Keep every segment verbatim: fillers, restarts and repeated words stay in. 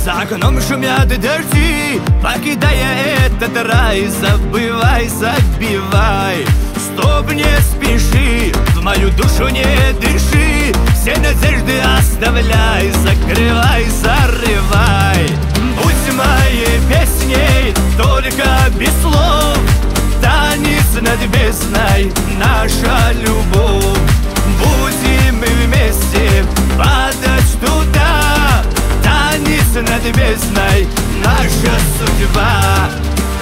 За окном шумят дожди, покидая этот рай. Забывай, забивай, стоп, не спеши, в мою душу не дыши. Все надежды оставляй, закрывай, зарывай. Будь моей песней, только без слов. Танец над бездной, наша любовь. Будем мы вместе падать туда. Танец над бездной, наша судьба.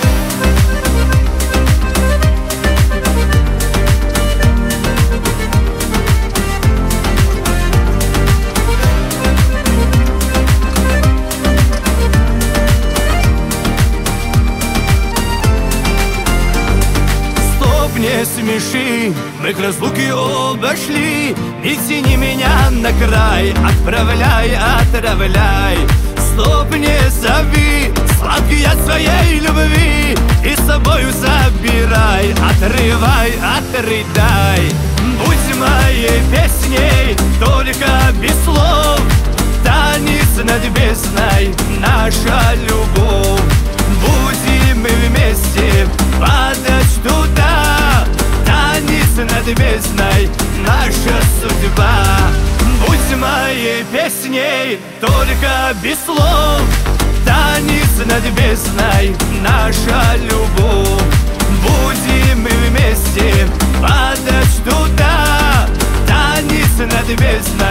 Не смеши, мы к разлуке оба шли. Не тяни меня на край, отправляй, отравляй. Стоп, не зови, сладкий от своей любви, и с собою забирай, отрывай, отрыдай. Будь моей песней, только без слов. Танец над бездной, наша любовь. Будем мы вместе падать туда. Танец над бездной, наша судьба. Будь моей песней, только без слов. Танец над бездной, наша любовь. Будем мы вместе падать туда. Танец над бездной.